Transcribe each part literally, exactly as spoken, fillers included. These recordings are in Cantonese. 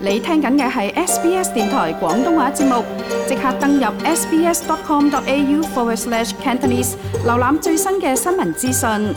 你聽緊嘅係 S B S 電台廣東話節目，即刻登入 sbs.com.au forward slash Cantonese， 瀏覽最新嘅新聞資訊。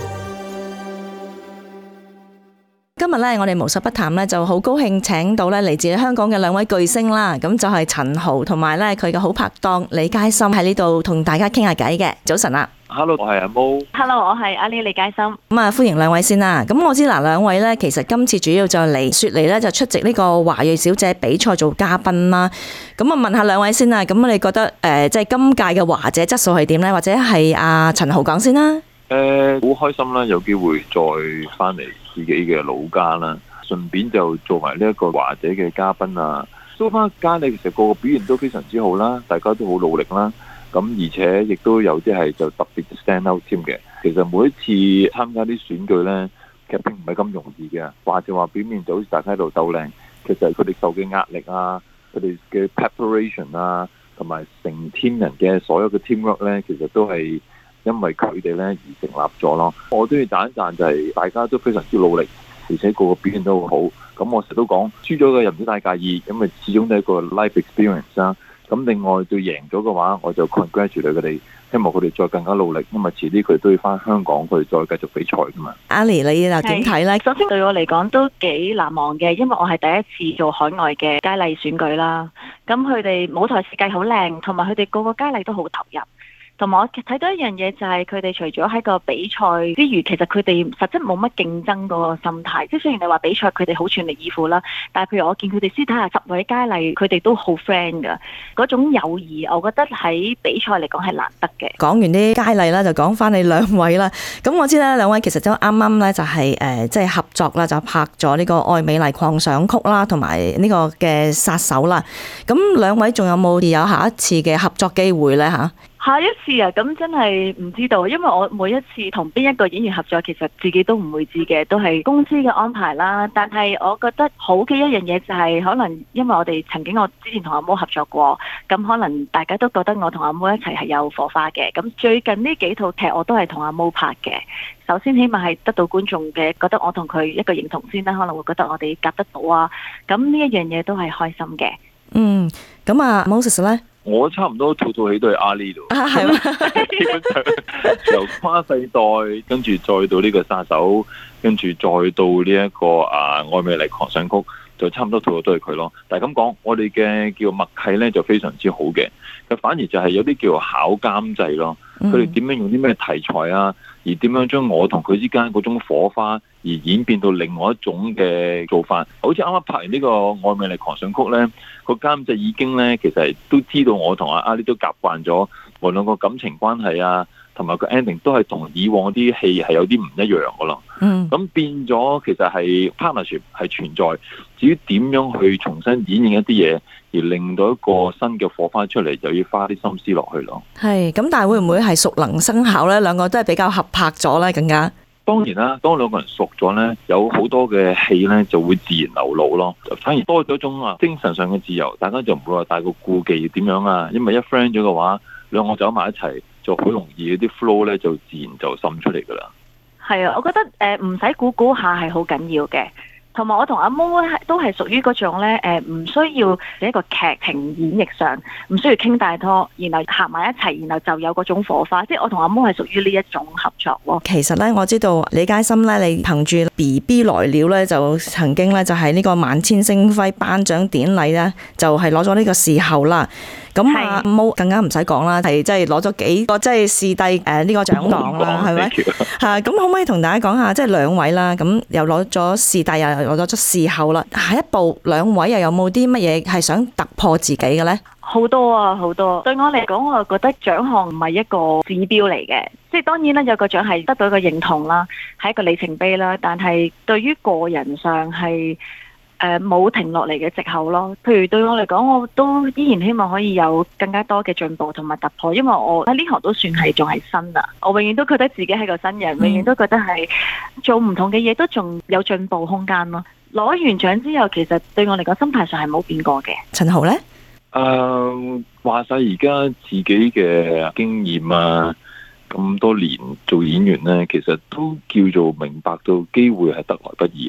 今日咧，我哋無所不談咧，就好高興請到咧嚟自香港嘅兩位巨星啦。咁就係陳豪同埋咧佢嘅好拍檔李佳芯喺呢度同大家傾下偈嘅。早晨啊 ，Hello， 我係阿毛。 Hello， 我係阿李李佳芯。 咁啊，歡迎兩位先啦。咁我知嗱，兩位咧其實今次主要就嚟雪梨咧就出席呢個華裔小姐比賽做嘉賓啦。咁啊，問下兩位先啦。咁你覺得誒，即係今屆嘅華姐質素係點咧？或者係阿陳豪講先啦。 誒、呃，好開心啦，有機會再翻嚟自己嘅老家啦，順便就做埋呢一個華姐嘅嘉賓啊。蘇花家你其實個個表現都非常之好啦，大家都好努力啦。咁而且亦都有啲係就特別 stand out 添嘅。其實每一次參加啲選舉呢，其實並唔係咁容易嘅。或者話表面就好似大家喺度鬥靚，其實佢哋受嘅壓力啊，佢哋嘅 preparation 啊，同埋成 team 人嘅所有嘅 teamwork 呢，其實都係因為佢哋咧而成立咗咯，我都要讚一讚，就係大家都非常之努力，而且個個表現都好好。咁我成日都講，輸咗嘅又唔知大介意，咁咪始終都係一個 life experience 啦。咁另外對贏咗嘅話，我就 congratulate 佢哋，希望佢哋再更加努力，因為遲啲佢哋都要翻香港，佢哋再繼續比賽噶嘛。 阿莉，你又點睇咧？ 首先對我嚟講都幾難忘嘅，因為我係第一次做海外嘅佳麗選舉啦。咁佢哋舞台設計好靚，同埋佢哋個個佳麗都好投入。同埋我睇到一樣嘢就係佢哋除咗喺個比賽之餘，其實佢哋實質冇乜競爭嗰個心態。即係雖然你話比賽佢哋好全力以赴啦，但係譬如我見佢哋私底下十位佳麗，佢哋都好 friend 㗎。嗰種友誼，我覺得喺比賽嚟講係難得嘅。 講完啲佳麗啦，就講翻你兩位啦。咁我知咧，兩位其實都啱啱咧就係誒即係合作啦，就拍咗呢個《愛美麗狂想曲》啦，同埋呢個嘅殺手啦。咁兩位仲有冇有下一次嘅合作機會咧嚇？ 下一次啊，咁真係唔知道，因為我每一次同邊一個演員合作，其實自己都唔會知嘅，都係公司嘅安排啦。但係我覺得好嘅一樣嘢就係，可能因為我哋曾經我之前同阿毛合作過，咁可能大家都覺得我同阿毛一齊係有火花嘅。咁最近呢幾套劇我都係同阿毛拍嘅。首先起碼係得到觀眾嘅覺得我同佢一個認同先啦，可能會覺得我哋夾得到啊。咁呢一樣嘢都係開心嘅。 嗯，咁啊 Moses 咧？ 我差唔多套套戲都係阿里度， 啊係咩？ 基本上由跨世代，跟住再到呢個殺手，跟住再到呢、這、一個啊愛美麗狂想曲，就差唔多套套都係佢咯。但係咁講，我哋嘅叫默契咧就非常之好嘅。佢反而就係有啲叫考監製咯，佢哋點樣用啲咩題材啊，而點樣將我同佢之間嗰種火花而演變到另外一種嘅做法。好似啱啱拍完呢個愛美麗狂想曲咧，個監製已經咧其實都知道我同阿阿里都習慣咗，無論個感情關係啊，同埋個 ending 都係同以往啲戲係有啲唔一樣噶咯。嗯，咁變咗其實係 partnership 係存在，至於點樣去重新演繹一啲嘢，而令到一個新嘅火花出嚟，就要花啲心思落去咯。 係，咁但係會唔會係熟能生巧咧？兩個都係比較合拍咗咧，更加。 當然啦，當兩個人熟咗咧，有好多嘅戲咧就會自然流露咯，反而多咗一種啊精神上嘅自由，大家就唔會話帶個顧忌點樣啊，因為一 friend 咗嘅話，兩個走埋一齊就好容易啲 flow 咧就自然就滲出嚟噶啦。 係啊，我覺得誒唔使估估下係好緊要嘅。同埋我同阿毛都係屬於嗰種咧，誒唔需要一個劇情演繹上，唔需要傾大拖，然後合埋一齊，然後就有嗰種火花。即係我同阿毛係屬於呢一種合作喎。 其實咧，我知道李佳芯咧，你憑住 B B 來了咧，就曾經咧就係呢個萬千星輝頒獎典禮咧，就係攞咗呢個視后啦。咁阿毛更加唔使講啦，係即係攞咗幾個即係視帝誒呢個獎項啦，係咪？嚇，咁可唔可以同大家講下，即係兩位啦，咁又攞咗視帝，又攞咗視后啦。下一步兩位又有冇啲乜嘢係想突破自己嘅咧？ 好多啊，好多。對我嚟講，我覺得獎項唔係一個指標嚟嘅，即係當然啦，有個獎係得到一個認同啦，係一個里程碑啦。但係對於個人上係誒冇停落嚟嘅藉口咯。譬如對我嚟講，我都依然希望可以有更加多嘅進步同埋突破，因為我喺呢行都算係仲係新啊。我永遠都覺得自己係個新人，永遠都覺得係做唔同嘅嘢都仲有進步空間咯。攞完獎之後，其實對我嚟講，心態上係冇變過嘅。 陳豪呢？ 誒、uh, 話晒而家自己嘅經驗啊，咁多年做演員呢，其實都叫做明白到機會係得來不易啦。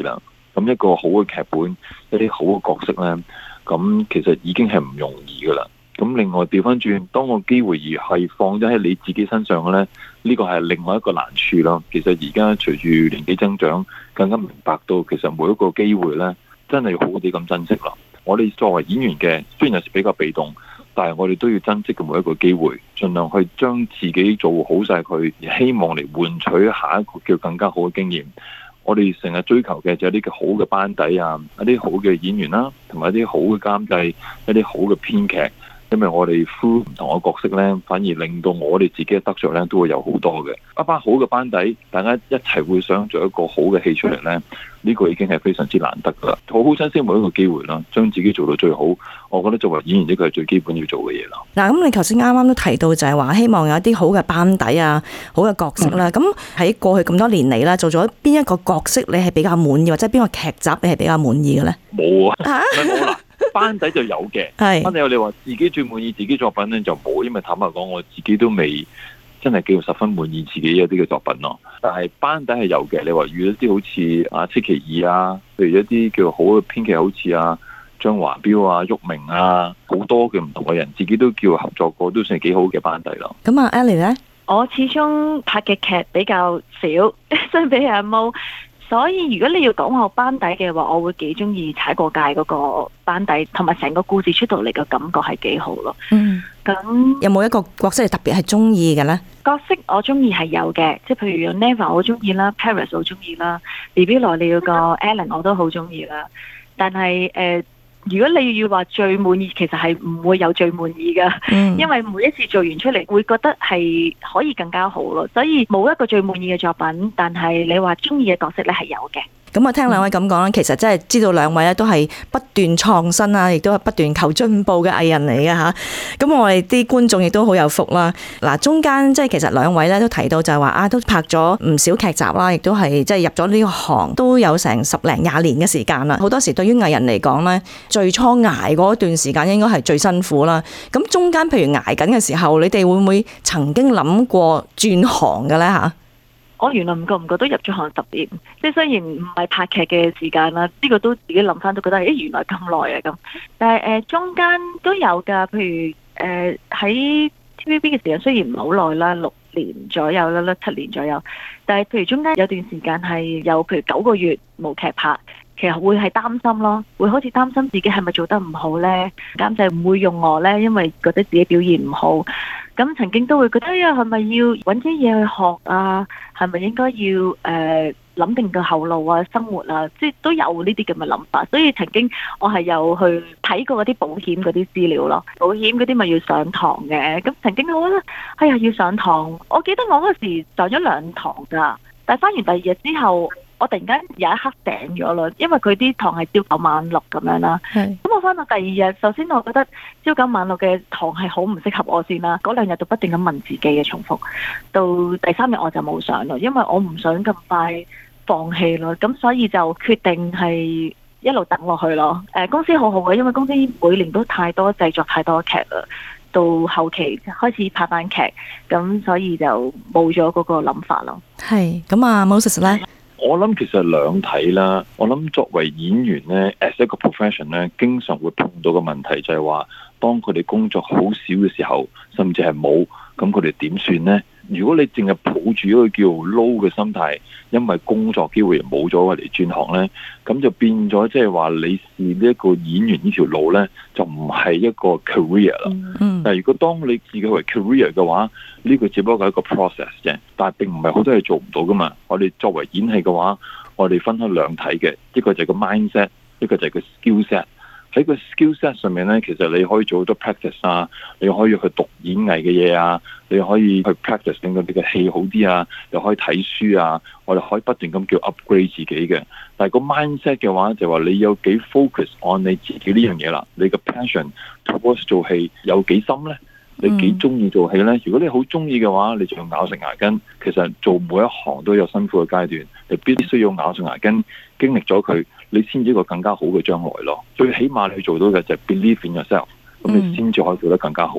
咁一個好嘅劇本，一啲好嘅角色呢，咁其實已經係唔容易噶啦。咁另外調翻轉，當個機會而係放咗喺你自己身上嘅呢，呢個係另外一個難處咯。其實而家隨住年紀增長，更加明白到其實每一個機會呢，真係要好好地咁珍惜咯。我哋作為演員嘅，雖然有時比較被動，但係我哋都要珍惜嘅每一個機會，盡量去將自己做好晒佢，希望嚟換取下一個叫更加好嘅經驗。我哋成日追求嘅就係一啲好嘅班底啊，一啲好嘅演員啦，同埋一啲好嘅監製，一啲好嘅編劇。因為我哋呼唔同嘅角色呢，反而令到我哋自己嘅得着呢都會有好多嘅。一班好嘅班底，大家一齊會想做一個好嘅戲出嚟呢，呢個已經係非常之難得噶啦。好好珍惜每一個機會啦，將自己做到最好。我覺得作為演員呢個係最基本要做嘅嘢啦。 嗱，咁你頭先啱啱都提到就係話希望有一啲好嘅班底啊，好嘅角色啦。咁喺、嗯、過去咁多年嚟啦，做咗邊一個角色你係比較滿意，或者邊個劇集你係比較滿意嘅呢？ 冇啊，冇啦。班底就有嘅， 係班底有你話自己最滿意自己作品咧就冇，因為坦白講我自己都未真係叫十分滿意自己一啲嘅作品咯。但係班底係有嘅，你話遇到啲好似阿戚其二啊，譬如一啲叫好嘅編劇，好似阿張華標啊、郁明啊，好多嘅唔同嘅人，自己都叫合作過，都算係幾好嘅班底咯。 咁啊 Ellie 咧， 我始終拍嘅劇比較少，相比阿毛。所以如果你要講我班底嘅話，我會幾中意踩過界嗰個班底，同埋成個故事出到嚟嘅感覺係幾好咯。嗯，咁有冇一個角色係特別係中意嘅呢？ 角色我中意係有嘅，即係譬如 Neva 我中意啦 ，Paris 我中意啦 ，B B 來了個 Alan 我都好中意啦。但係誒、呃，如果你要話最滿意，其實係唔會有最滿意噶，嗯、因為每一次做完出嚟會覺得係可以更加好咯，所以冇一個最滿意嘅作品，但係你話中意嘅角色咧係有嘅。 咁我聽兩位咁講啦，其實真係知道兩位咧都係不斷創新啊，亦都係不斷求進步嘅藝人嚟嘅吓。咁我哋啲觀眾亦都好有福啦。嗱，中間即係其實兩位咧都提到就係話啊，都拍咗唔少劇集啦，亦都係即係入咗呢個行都有成十零廿年嘅時間啦。好多時對於藝人嚟講咧，最初捱嗰段時間應該係最辛苦啦。咁中間譬如捱緊嘅時候，你哋會唔會曾經諗過轉行嘅咧吓？ 我原來唔覺唔覺都入咗行十年，即係雖然唔係拍劇嘅時間啦，呢個都自己諗翻都覺得，誒原來咁耐啊咁。但係誒中間都有㗎，譬如誒喺 T V B 嘅時間雖然唔係好耐啦，六年左右啦，七年左右。但係譬如中間有段時間係有譬如九個月冇劇拍，其實會係擔心咯，會好似擔心自己係咪做得唔好呢？監製唔會用我呢，因為覺得自己表現唔好。咁曾經都會覺得，哎呀，係咪要揾啲嘢去學啊？係咪應該要誒諗、呃、定個後路啊、生活啊？即係都有呢啲咁嘅諗法。所以曾經我係有去睇過嗰啲保險嗰啲資料咯。保險嗰啲咪要上堂嘅。咁曾經我覺得，哎呀，要上堂。我記得我嗰時上咗兩堂㗎，但係返完第二日之後，我突然間有一刻醒咗啦，因為佢啲堂係朝九晚六咁樣啦。咁是我翻到第二日，首先我覺得朝九晚六嘅堂係好唔適合我先啦。嗰兩日就不斷咁問自己嘅重複，到第三日我就冇上咯，因為我唔想咁快放棄咯。咁所以就決定係一路等落去咯。誒、呃、公司好好嘅，因為公司每年都太多製作太多劇啦，到後期開始拍翻劇，咁所以就冇咗嗰個諗法咯。 係咁啊，Moses 咧。 我諗其實兩睇啦，我諗作為演員呢 as 一個 profession 呢，經常會碰到嘅問題就係話，當佢哋工作好少嘅時候，甚至係冇，咁佢哋點算呢？如果你淨係抱住一個叫 low 嘅心態，因為工作機會冇咗嚟轉行呢，咁就變咗即係話你試呢一個演員呢條路呢，就唔係一個 career 啦。嗯、但係如果當你自己為 career 嘅話，呢、這個只不過係一個 process 啫，但係並唔係好多嘢做唔到噶嘛。我哋作為演戲嘅話，我哋分開兩睇嘅，一個就係個 mindset， 一個就係個 skill set。喺個 skill set 上面咧，其實你可以做好多 practice 啊，你可以去讀演藝嘅嘢啊，你可以去 practice 令到你嘅戲好啲啊，又可以睇書啊，我哋可以不斷咁叫 upgrade 自己嘅。但係個 mindset 嘅話，就話你有幾 focus on 你自己呢樣嘢啦，你嘅 passion towards 做戲有幾深咧？你幾中意做戲咧？如果你好中意嘅話，你就要咬實牙根。其實做每一行都有辛苦嘅階段，你必須要咬實牙根，經歷咗佢，你先至一個更加好嘅將來咯。最起碼你做到嘅就係 believe in yourself，咁你先至可以做得更加好咯。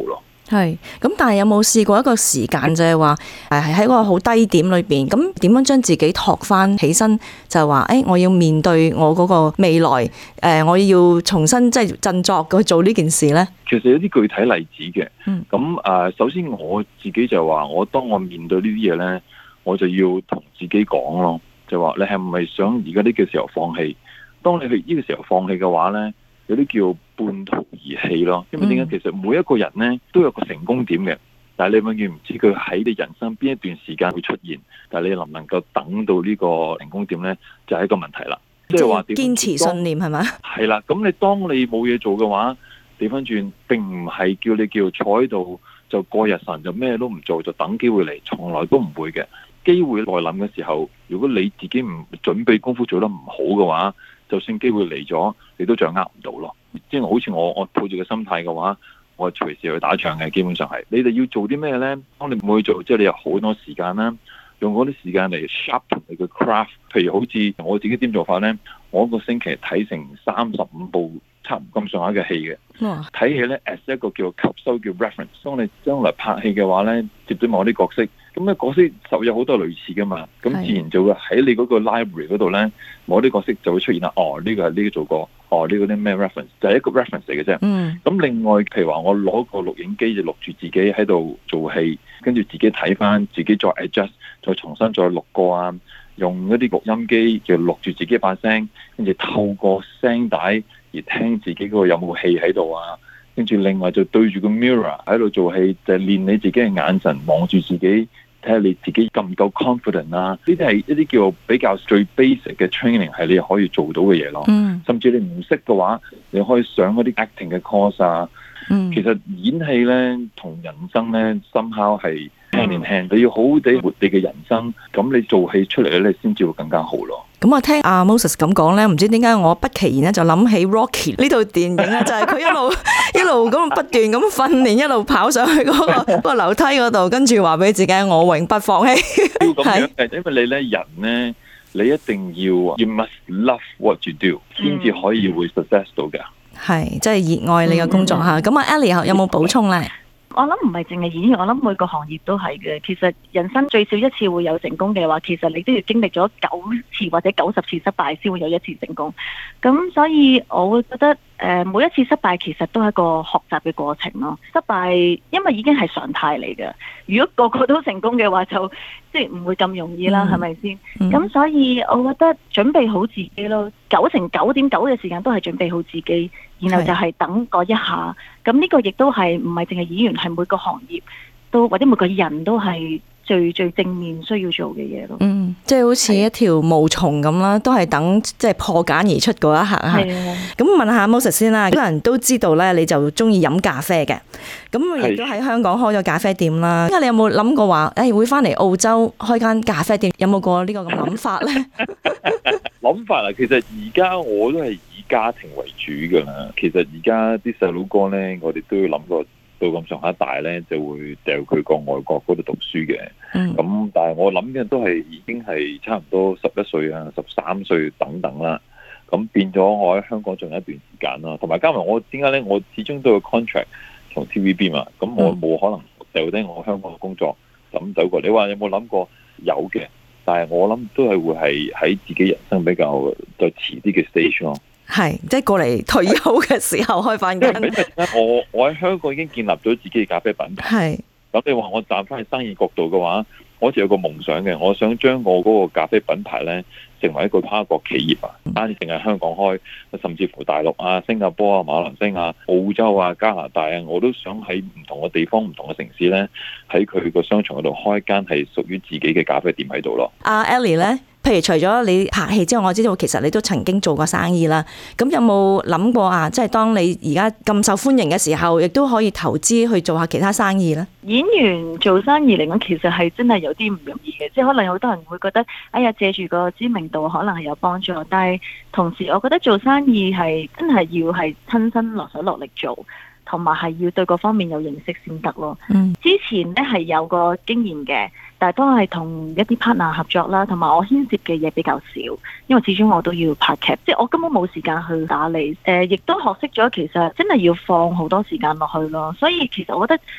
係，咁但係有冇試過一個時間就係話誒係喺個好低點裏邊，咁點樣將自己托翻起身，就係話誒我要面對我嗰個未來，誒、呃、我要重新即係振作去做呢件事咧？ 其實有啲具體例子嘅。 嗯。 咁誒、呃，首先我自己就話，我當我面對呢啲嘢咧，我就要同自己講咯，就話你係唔係想而家呢個時候放棄？當你去呢個時候放棄嘅話咧，有啲叫半途而棄咯。因為點解？其實每一個人咧都有個成功點嘅，但係你永遠唔知佢喺你人生邊一段時間會出現。但係你能唔能夠等到呢個成功點咧，就係一個問題啦。即係話堅持信念係咪？ 係啦，咁你當你冇嘢做嘅話，調翻轉並唔係叫你叫坐喺度就過日神，就咩都唔做，就等機會嚟，從來都唔會嘅。機會來臨嘅時候，如果你自己唔準備功夫做得唔好嘅話，就算機會嚟咗，你都掌握唔到咯。即係好似我我抱住個心態嘅話，我隨時去打仗嘅，基本上係。你哋要做啲咩呢？當你唔去做，即係你有好多時間啦，用嗰啲時間嚟 sharpen 你嘅 craft。譬如好似我自己點做法呢？我一個星期睇成三十五部差唔多咁上下嘅戲嘅。睇戲呢 as 一個叫吸收叫 reference。當你將來拍戲嘅話呢，接咗某啲角色。咁咧角色就有好多類似噶嘛，咁自然就會喺你嗰個 library 嗰度咧，某啲角色就會出現啦。哦，呢個係呢個做過，哦呢個啲咩 reference，就係一個 reference 嚟嘅啫。嗯。咁另外，譬如話我攞個錄影機就錄住自己喺度做戲，跟住自己睇翻，自己再 adjust，再重新再錄過啊，用一啲錄音機就錄住自己把聲，跟住透過聲帶而聽自己嗰個有冇戲喺度啊。跟住另外就對住個 mirror 喺度做戲，就係練你自己嘅眼神，望住自己，睇下你自己夠唔夠 confident 啊！呢啲係一啲叫比較最 basic 嘅 training，係你可以做到嘅嘢咯。嗯。甚至你唔識嘅話，你可以上嗰啲 acting 嘅 course 啊。嗯。其實演戲咧同人生咧 somehow 係 hand in hand，你要好好地活你嘅人生，咁你做戲出嚟咧，你先至會更加好咯。 咁我聽阿 Moses 咁講咧，唔知點解我不其然咧就諗起 Rocky 呢套電影咧，就係佢一路一路咁不斷咁訓練，一路跑上去嗰個嗰個樓梯嗰度，跟住話俾自己我永不放棄。 要咁樣嘅，因為你咧人咧，你一定要 you must love what you do，先至可以會 success 到嘅。係， 即係熱愛你嘅工作嚇。咁啊 Ellie 有冇補充咧？ 我諗唔係淨係演員，我諗每個行業都係嘅。其實人生最少一次會有成功嘅話，其實你都要經歷咗九次或者九十次失敗先會有一次成功。咁所以我會覺得，誒每一次失敗其實都係一個學習嘅過程咯。失敗因為已經係常態嚟嘅。如果個個都成功嘅話，就即係唔會咁容易啦，係咪先？咁、嗯、所以我覺得準備好自己咯，九成九點九嘅時間都係準備好自己。然後就係等嗰一下，咁呢個亦都係唔係淨係演員，係每個行業都或者每個人都係最最正面需要做嘅嘢咯。嗯， 即係好似一條毛蟲咁啦，都係等即係破繭而出嗰一刻嚇。係啊。咁問下 Moses 先啦，好多人都知道咧，你就中意飲咖啡嘅，咁亦都喺香港開咗咖啡店啦。咁你有冇諗過話，誒會翻嚟澳洲開間咖啡店？有冇過呢個咁諗法咧？ 諗法啊，其實而家我都係以家庭為主㗎啦。其實而家啲細佬哥咧，我哋都要諗過到咁上下大咧，就會掉佢過外國嗰度讀書嘅。咁、嗯、但係我諗嘅都係已經係差唔多十一歲啊、十三歲等等啦。咁變咗我喺香港仲有一段時間啦，同埋加埋我點解咧？我始終都有 contract 同 T V B 嘛，咁我冇可能掉低我香港嘅工作咁走過。你話有冇諗過？有嘅。但係我諗都係會係喺自己人生比較再遲啲嘅 stage 咯。 係，即係過嚟退休嘅時候開翻間。 我我喺香港已經建立咗自己嘅咖啡品牌。係。咁你話我站翻去生意角度嘅話，我好似有個夢想嘅，我想將我嗰個咖啡品牌咧成為一個跨國企業啊，唔單止淨係香港開，甚至乎大陸啊、新加坡啊、馬來西亞、澳洲啊、加拿大啊，我都想喺唔同嘅地方、唔同嘅城市咧，喺佢個商場嗰度開一間係屬於自己嘅咖啡店喺度咯。 阿 Ellie 咧？譬如除咗你拍戲之外，我知道其實你都曾經做過生意啦。咁有冇諗過啊？即係當你而家咁受歡迎嘅時候，亦都可以投資去做下其他生意咧？ 演員做生意嚟講，其實係真係有啲唔容易嘅。即係可能有好多人會覺得，哎呀，借住個知名度可能係有幫助。但係同時，我覺得做生意係真係要係親身落手落力做，同埋係要對各方面有認識先得咯。嗯，之前咧係有個經驗嘅。但係都係同一啲 partner 合作啦，同埋我牽涉嘅嘢比較少，因為始終我都要拍劇，即係我根本冇時間去打理。誒、呃，亦都學識咗其實真係要放好多時間落去咯。所以其實我覺得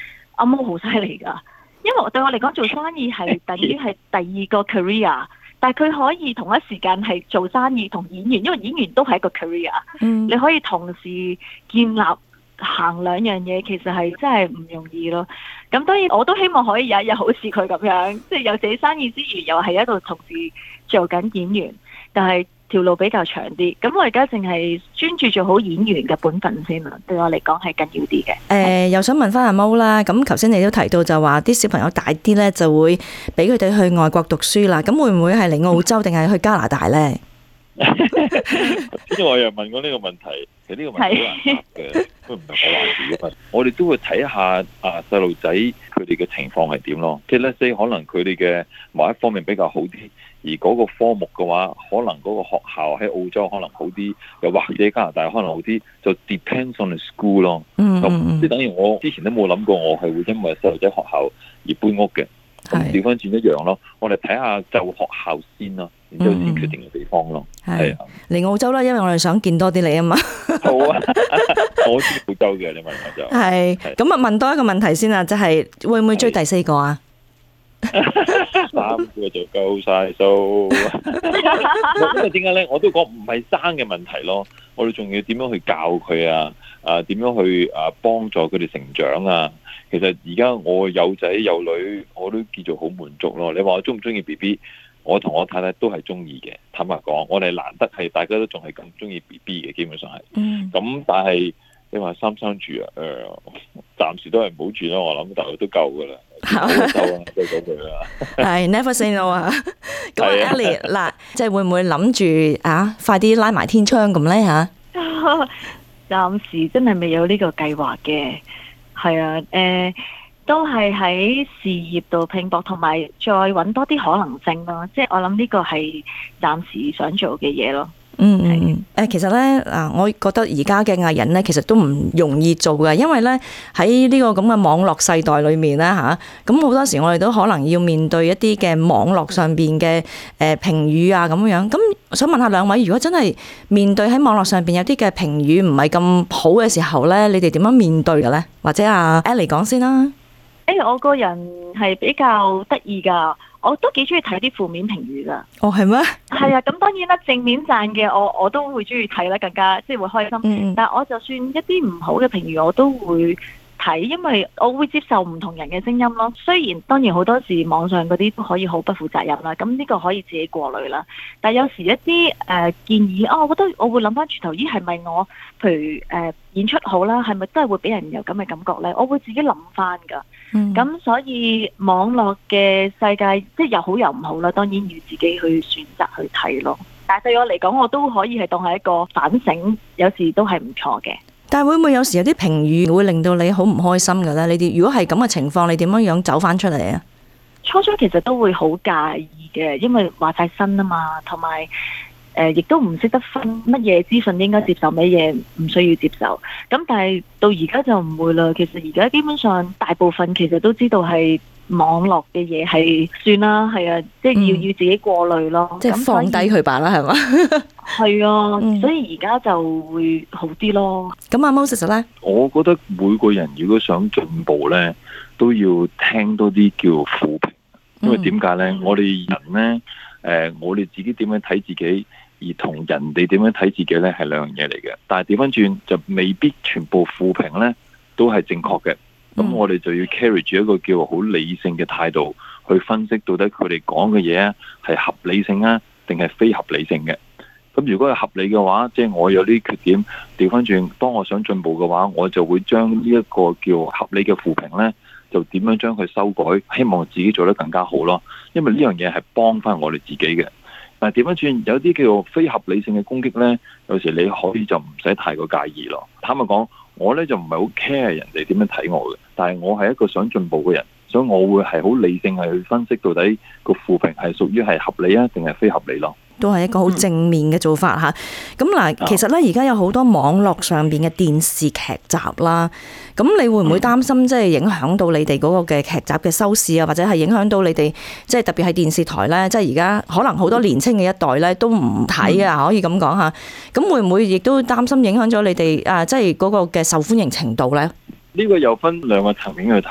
阿毛好犀利㗎，因為對我嚟講做生意係等於係第二個 career， 但係佢可以同一時間係做生意同演員，因為演員都係一個 career，嗯、你可以同時建立行兩樣嘢，其實係真係唔容易咯。咁當然我都希望可以有一日好似佢咁樣，即係有自己生意之餘，又係喺度同時做緊演員，但係條路比較長啲。咁我而家淨係專注做好演員嘅本分先啦，對我嚟講係緊要啲嘅。誒、 呃，又想問翻阿毛啦，咁頭先你都提到就話啲小朋友大啲咧，就會俾佢哋去外國讀書啦。咁會唔會係嚟澳洲定係去加拿大咧？ 跟住我又問過呢個問題，其實呢個問題好難答嘅，都唔係我話事嘅。我哋都會睇下啊細路仔佢哋嘅情況係點咯。即係咧，即係可能佢哋嘅某一方面比較好啲，而嗰個科目嘅話，可能嗰個學校喺澳洲可能好啲，又或者加拿大可能好啲，就 depends on the school 咯。咁即係等於我之前都冇諗過，我係會因為細路仔學校而搬屋嘅。咁調翻轉一樣咯，我哋睇下就學校先咯，然之後先決定嘅地方咯。係啊， 嚟澳洲啦，因為我哋想見多啲你啊嘛。 好啊，我知澳洲嘅，你問我就係。咁啊，問多一個問題先啊，就係會唔會追第四個啊？ 三個就夠晒數。因為點解咧？我都講唔係生嘅問題咯，我哋仲要點樣去教佢啊？啊，點樣去啊幫助佢哋成長啊？其實而家我有仔有女，我都叫做好滿足咯。你話我中唔中意 B B？ 我同我太太都係中意嘅。坦白講，我哋難得係大家都仲係咁中意 B B 嘅，基本上係。嗯。咁但係你話三生住啊？誒、呃，暫時都係唔好住啦。我諗大概都夠噶啦。好夠啊，都夠佢啦。 係 never say no 啊！咁啊 Ellie 嗱，即係會唔會諗住啊，快啲拉埋天窗咁咧嚇？ 暫時真係未有呢個計劃嘅。係啊，誒、呃，都係喺事業度拼搏，同埋再揾多啲可能性咯。即係我諗呢個係暫時想做嘅嘢咯。 嗯嗯誒，其實咧嗱，我覺得而家嘅藝人咧，其實都唔容易做嘅，因為咧喺呢個咁嘅網絡世代裏面咧吓，咁好多時我哋都可能要面對一啲嘅網絡上邊嘅誒評語啊咁樣。咁想問下兩位，如果真係面對喺網絡上邊有啲嘅評語唔係咁好嘅時候咧，你哋點樣面對嘅咧？或者阿 Ellie 講先啦。誒、 欸，我個人係比較得意噶。我都幾中意睇啲負面評語噶。哦，係咩？係啊，咁當然啦，正面讚嘅我我都會中意睇啦，更加即係會開心。嗯、但係我就算一啲唔好嘅評語，我都會睇，因為我會接受唔同人嘅聲音咯。雖然當然好多時網上嗰啲都可以好不負責任啦，咁呢個可以自己過濾啦。但係有時一啲誒、呃、建議啊、哦，我覺得我會諗翻轉頭，咦係咪我譬如誒、呃、演出好啦，係咪真係會俾人有咁嘅感覺咧？我會自己諗翻㗎。咁、嗯、所以網絡嘅世界即係又好又唔好啦，當然要自己去選擇去睇咯。但係對我嚟講，我都可以係當係一個反省，有時都係唔錯嘅。 但係會唔會有時有啲評語會令到你好唔開心嘅咧？你哋如果係咁嘅情況，你點樣樣走翻出嚟啊？ 初初其實都會好介意嘅，因為話晒新啊嘛，同埋誒亦都唔識得分乜嘢資訊應該接受，乜嘢唔需要接受。咁但係到而家就唔會啦。其實而家基本上大部分其實都知道係網絡嘅嘢係算啦，係啊，即係要、嗯、要自己過濾咯。 即係放低佢吧啦，係嘛？ 係啊，嗯、所以而家就會好啲咯。 咁阿 Moses 咧， 我覺得每個人如果想進步咧，都要聽多啲叫負評，因為點解咧？嗯、我哋人咧，誒、呃，我哋自己點樣睇自己，而同人哋點樣睇自己咧，係兩樣嘢嚟嘅。但係調翻轉就未必全部負評咧都係正確嘅。咁、嗯、我哋就要 carry 住一個叫好理性嘅態度去分析，到底佢哋講嘅嘢係合理性啊，定係非合理性嘅。咁如果係合理嘅話，即係我有啲缺點，調翻轉，當我想進步嘅話，我就會將呢一個叫合理嘅負評呢，就點樣將佢修改，希望自己做得更加好咯。因為呢樣嘢係幫翻我哋自己嘅。但係調翻轉，有啲叫做非合理性嘅攻擊呢，有時你可以就唔使太過介意咯。坦白講，我呢就唔係好 care 人哋點樣睇我嘅，但係我係一個想進步嘅人，所以我會係好理性係去分析到底個負評係屬於係合理啊，定係非合理咯。 都係一個好正面嘅做法吓。咁嗱、嗯，其實咧而家有好多網絡上邊嘅電視劇集啦，咁你會唔會擔心即係影響到你哋嗰個嘅劇集嘅收視啊，或者係影響到你哋即係特別係電視台咧，即係而家可能好多年青嘅一代咧都唔睇啊，可以咁講吓。咁會唔會亦都擔心影響咗你哋啊？即係嗰個嘅受歡迎程度咧？ 呢個又分兩個層面去睇啦。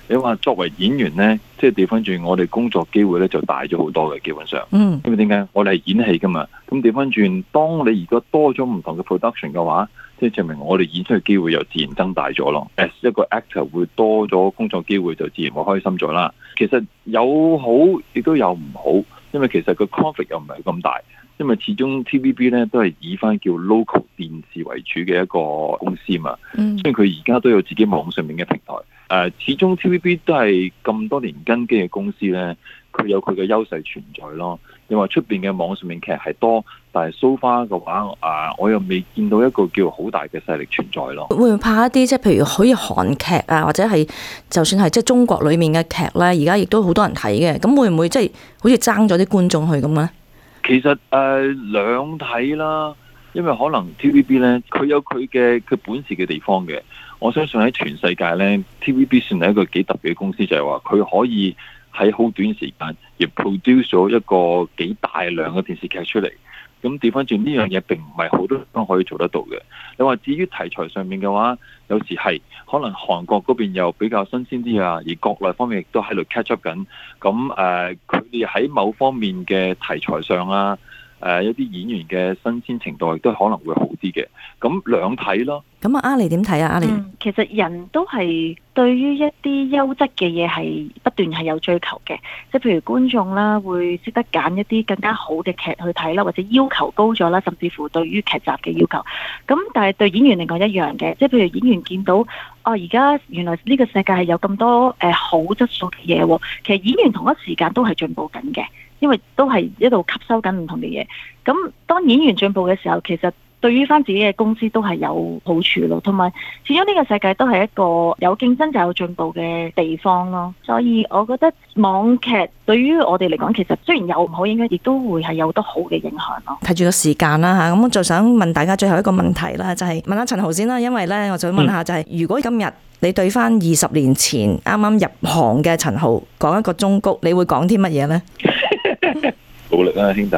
你話作為演員呢，即係調翻轉，我哋工作機會咧就大咗好多嘅，基本上。嗯。因為點解？我哋係演戲噶嘛，咁調翻轉，當你如果多咗唔同嘅 production 嘅話，即係證明我哋演出嘅機會又自然增大咗咯。As 一個 actor 會多咗工作機會，就自然會開心咗啦。其實有好亦都有唔好，因為其實個 conflict 又唔係咁大。因為始終 T V B 咧都係以翻叫 local 電視為主嘅一個公司嘛，嗯、所以佢而家都有自己網上面嘅平台。誒、呃，始終 T V B 都係咁多年根基嘅公司咧，佢有佢嘅優勢存在咯。你話出邊嘅網上面劇係多，但係 so far 嘅話，誒、呃，我又未見到一個叫好大嘅勢力存在咯。 會唔會怕一啲即係譬如可以韓劇啊，或者係就算係即係中國裡面嘅劇咧，而家亦都好多人睇嘅，咁會唔會即係好似爭咗啲觀眾去咁咧？ 其實誒、呃、兩睇啦，因為可能 T V B 咧，佢有佢嘅佢本事嘅地方嘅。我相信喺全世界咧 ，T V B 算係一個幾特別嘅公司，就係話佢可以喺好短時間而 produce 咗一個幾大量嘅電視劇出嚟。咁調翻轉呢樣嘢並唔係好多地方可以做得到嘅。你話至於題材上面嘅話，有時係可能韓國嗰邊又比較新鮮啲啊，而國內方面亦都喺度 catch up 緊。咁誒，佢哋喺某方面嘅題材上啊，誒一啲演員嘅新鮮程度亦都可能會好啲嘅。咁兩睇咯。咁啊，阿莉點睇啊？阿莉、 嗯，其實人都係對於一啲優質嘅嘢係不斷係有追求嘅，即係譬如觀眾啦，會識得揀一啲更加好嘅劇去睇啦，或者要求高咗啦，甚至乎對於劇集嘅要求。咁但係對演員嚟講一樣嘅，即係譬如演員見到哦，而家原來呢個世界係有咁多誒、呃、好質素嘅嘢喎，其實演員同一時間都係進步緊嘅，因為都係一路吸收緊唔同嘅嘢。咁當演員進步嘅時候，其實對於翻自己嘅公司都係有好處咯，同埋始終呢個世界都係一個有競爭就有進步嘅地方咯，所以我覺得網劇對於我哋嚟講，其實雖然有唔好，應該亦都會係有得好嘅影響咯。 睇住個時間啦嚇，咁我就想問大家最後一個問題啦，就係、是、問下陳豪先啦，因為咧我就問下就係、是，如果今日你對翻二十年前啱啱入行嘅陳豪講一個忠告，你會講啲乜嘢咧？ 努力啦，兄弟！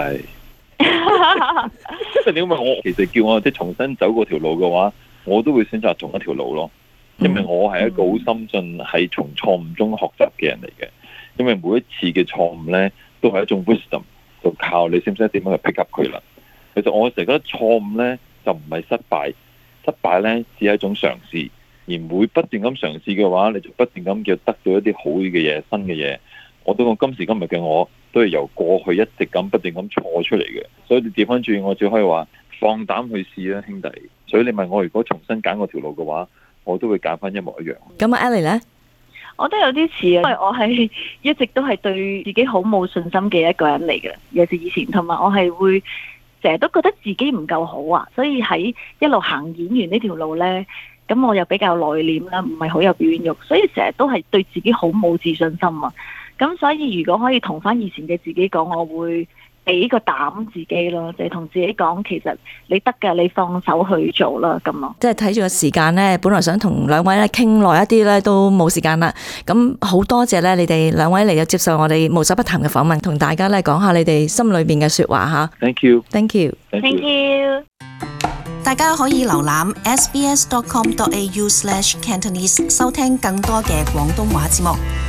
因為我其實叫我即係重新走嗰條路嘅話，我都會選擇同一條路咯。因為我係一個好深信係從錯誤中學習嘅人嚟嘅。因為每一次嘅錯誤咧，都係一種 wisdom， 就靠你識唔識點樣去 pick up 佢啦。其實我成日覺得錯誤咧就唔係失敗，失敗咧只係一種嘗試，而每不斷咁嘗試嘅話，你就不斷咁叫得到一啲好嘅嘢、新嘅嘢。我對我今時今日嘅我，都係由過去一直咁不斷咁錯出嚟嘅，所以你調翻轉，我只可以話放膽去試啦，兄弟。所以你問我如果重新揀嗰條路嘅話，我都會揀翻一模一樣。 咁啊 Ellie 咧， 我都有啲似啊，因為我係一直都係對自己好冇信心嘅一個人嚟嘅，尤其是以前，同埋我係會成日都覺得自己唔夠好啊，所以喺一路行演員呢條路呢，咁我又比較內斂啦，唔係好有表演欲，所以成日都係對自己好冇自信心啊。咁所以如果可以同翻以前嘅自己講，我會俾個膽自己咯，就係、是、同自己講，其實你得㗎，你放手去做啦，咁咯。 即係睇住個時間咧，本來想同兩位咧傾耐一啲咧，都冇時間啦。咁好多謝咧，你哋兩位嚟到接受我哋無所不談嘅訪問，同大家咧講下你哋心裏邊嘅説話嚇。 Thank you. Thank you. Thank you. 大家可以瀏覽 s b s dot com dot a u slash cantonese 收聽更多嘅廣東話節目。